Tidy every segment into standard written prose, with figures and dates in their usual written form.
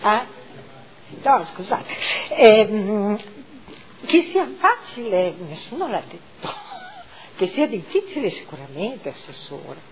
No, scusate, che sia facile, nessuno l'ha detto, che sia difficile sicuramente, Assessore.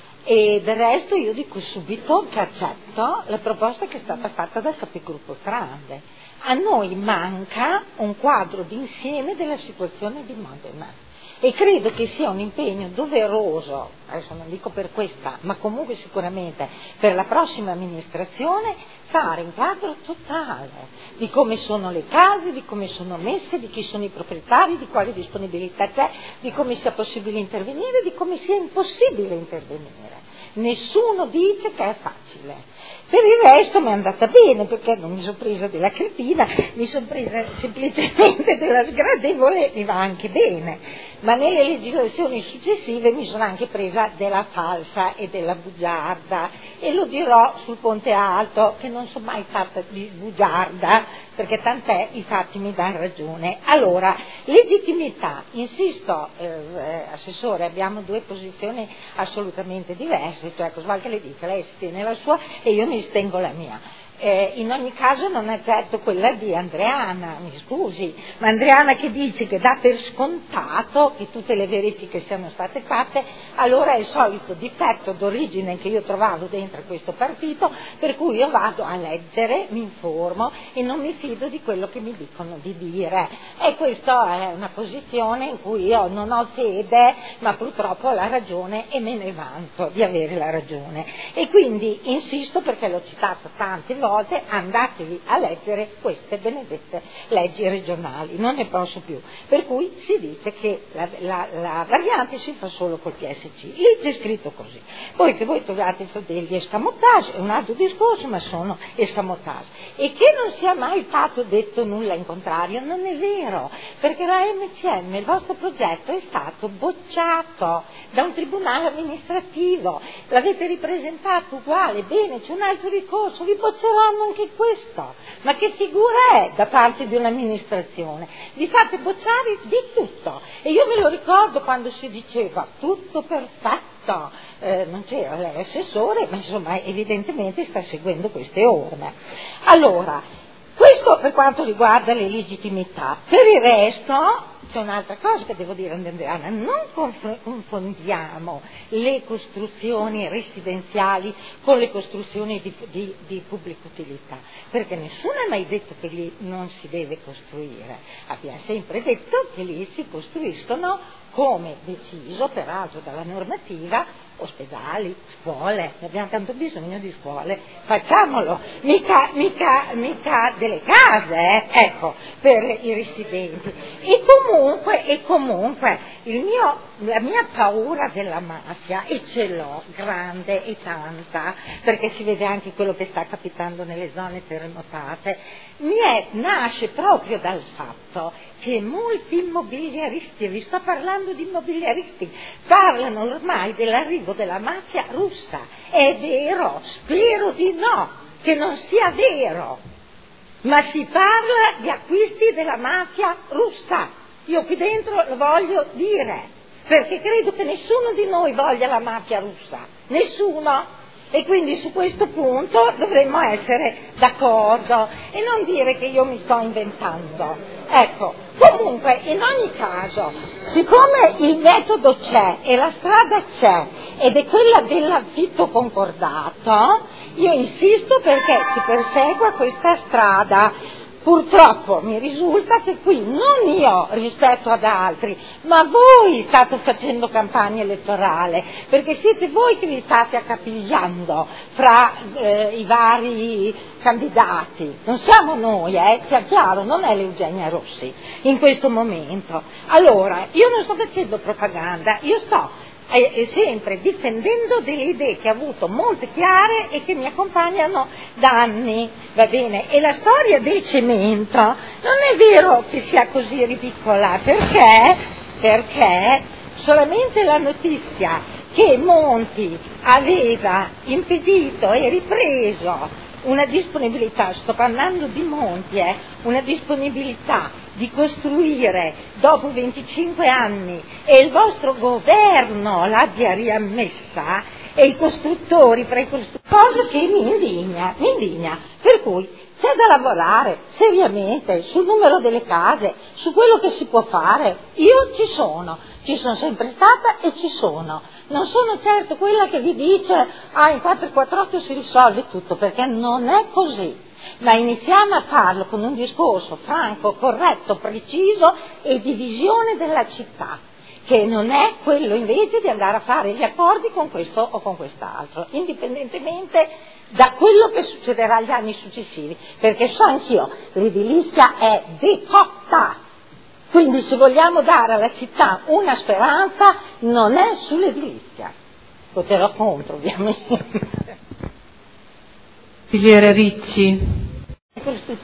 E del resto io dico subito che accetto la proposta che è stata fatta dal capigruppo Trande. A noi manca un quadro d'insieme della situazione di Modena. E credo che sia un impegno doveroso, adesso non dico per questa, ma comunque sicuramente per la prossima amministrazione, fare un quadro totale di come sono le case, di come sono messe, di chi sono i proprietari, di quale disponibilità c'è, di come sia possibile intervenire, di come sia impossibile intervenire. Nessuno dice che è facile. Per il resto mi è andata bene, perché non mi sono presa della cretina, mi sono presa semplicemente della sgradevole, mi va anche bene, ma nelle legislazioni successive mi sono anche presa della falsa e della bugiarda, e lo dirò sul Ponte Alto, che non sono mai fatta di bugiarda, perché tant'è, i fatti mi danno ragione. Allora, legittimità, insisto, Assessore, abbiamo due posizioni assolutamente diverse, cioè cosa vuole che le dica, lei si tiene la sua e io mi stengo la mia. In ogni caso non è certo quella di Andreana, mi scusi, ma Andreana che dice che dà per scontato che tutte le verifiche siano state fatte, allora è il solito difetto d'origine che io trovavo dentro questo partito, per cui io vado a leggere, mi informo e non mi fido di quello che mi dicono di dire, e questa è una posizione in cui io non ho fede, ma purtroppo ho la ragione e me ne vanto di avere la ragione, e quindi insisto, perché l'ho citato tante volte, andatevi a leggere queste benedette leggi regionali, non ne posso più, per cui si dice che la variante si fa solo col PSC, lì c'è scritto così, poi che voi trovate degli escamotage è un altro discorso, ma sono escamotage, e che non sia mai stato detto nulla in contrario non è vero, perché la MCM, il vostro progetto, è stato bocciato da un tribunale amministrativo, l'avete ripresentato uguale, bene, c'è un altro ricorso, vi bocceranno anche questo, ma che figura è da parte di un'amministrazione? Vi fate bocciare di tutto, e io me lo ricordo quando si diceva tutto perfetto, non c'era l'assessore, ma insomma evidentemente sta seguendo queste orme. Allora, questo per quanto riguarda le legittimità. Per il resto c'è un'altra cosa che devo dire a Andreana, non confondiamo le costruzioni residenziali con le costruzioni di pubblica utilità, perché nessuno ha mai detto che lì non si deve costruire, abbiamo sempre detto che lì si costruiscono, come deciso peraltro dalla normativa, ospedali, scuole, abbiamo tanto bisogno di scuole, facciamolo, mica delle case, ecco, per i residenti. E comunque la mia paura della mafia, e ce l'ho grande e tanta, perché si vede anche quello che sta capitando nelle zone terremotate, nasce proprio dal fatto che molti immobiliaristi, vi sto parlando di immobiliaristi, parlano ormai dell'arrivo della mafia russa. È vero? Spero di no, che non sia vero, ma si parla di acquisti della mafia russa. Io qui dentro lo voglio dire, perché credo che nessuno di noi voglia la mafia russa, nessuno. E quindi su questo punto dovremmo essere d'accordo e non dire che io mi sto inventando. Ecco, comunque in ogni caso, siccome il metodo c'è e la strada c'è ed è quella dell'affitto concordato, io insisto perché si persegua questa strada. Purtroppo mi risulta che qui non io rispetto ad altri, ma voi state facendo campagna elettorale, perché siete voi che vi state accapigliando fra i vari candidati, non siamo noi, sia chiaro, non è l'Eugenia Rossi in questo momento. Allora, io non sto facendo propaganda, io sto sempre difendendo delle idee che ho avuto molto chiare e che mi accompagnano da anni, va bene? E la storia del cemento non è vero che sia così ridicola, perché solamente la notizia che Monti aveva impedito e ripreso una disponibilità, sto parlando di Monti, una disponibilità di costruire dopo 25 anni e il vostro governo l'abbia riammessa, e i costruttori fra i costruttori, cosa che mi indigna. Per cui c'è da lavorare seriamente sul numero delle case, su quello che si può fare. Io ci sono sempre stata e ci sono. Non sono certo quella che vi dice in 448 si risolve tutto, perché non è così. Ma iniziamo a farlo con un discorso franco, corretto, preciso e di visione della città, che non è quello invece di andare a fare gli accordi con questo o con quest'altro, indipendentemente da quello che succederà agli anni successivi, perché so anch'io, l'edilizia è decotta. Quindi se vogliamo dare alla città una speranza non è sull'edilizia. Voterò contro, ovviamente. Consigliere Ricci.